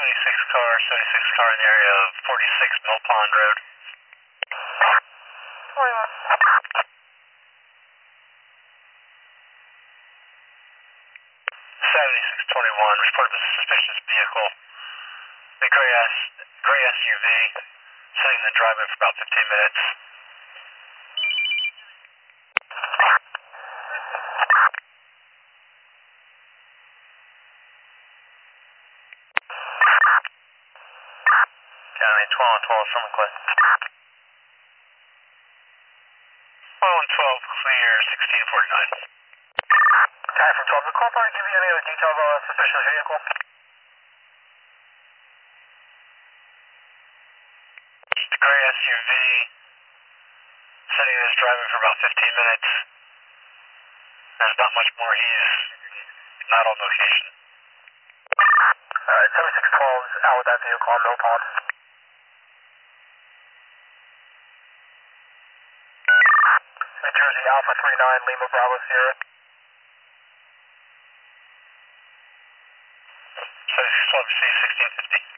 76 car in the area of 46 Mill Pond Road. 7621, reported a suspicious vehicle. The gray SUV, sitting in the drive-in for about 15 minutes. County 12 from request. 12 clear, 1649. Guy from 12, the call party give you any other details on a suspicious vehicle? The gray SUV, sitting in his driving for about 15 minutes. There's not much more, he's not on location. Alright, 7612's out with that vehicle on Mill Pond. New Jersey Alpha 39, Lima Bravo Sierra. 7612C 1650.